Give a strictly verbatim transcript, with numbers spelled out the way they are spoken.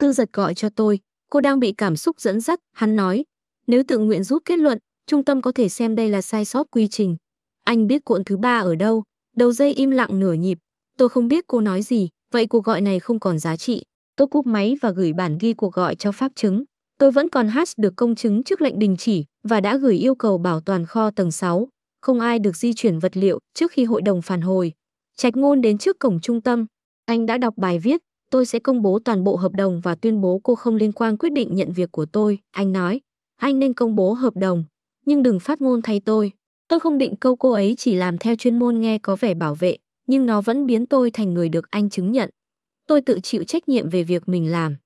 Tư Giật gọi cho tôi, cô đang bị cảm xúc dẫn dắt, hắn nói. Nếu tự nguyện rút kết luận, trung tâm có thể xem đây là sai sót quy trình. Anh biết cuộn thứ ba ở đâu? Đầu dây im lặng nửa nhịp. Tôi không biết cô nói gì, vậy cuộc gọi này không còn giá trị. Tôi cúp máy và gửi bản ghi cuộc gọi cho pháp chứng. Tôi vẫn còn hash được công chứng trước lệnh đình chỉ và đã gửi yêu cầu bảo toàn kho tầng sáu. Không ai được di chuyển vật liệu trước khi hội đồng phản hồi. Trạch Ngôn đến trước cổng trung tâm. Anh đã đọc bài viết. Tôi sẽ công bố toàn bộ hợp đồng và tuyên bố cô không liên quan quyết định nhận việc của tôi. Anh nói, anh nên công bố hợp đồng, nhưng đừng phát ngôn thay tôi. Tôi không định câu cô ấy chỉ làm theo chuyên môn nghe có vẻ bảo vệ, nhưng nó vẫn biến tôi thành người được anh chứng nhận. Tôi tự chịu trách nhiệm về việc mình làm.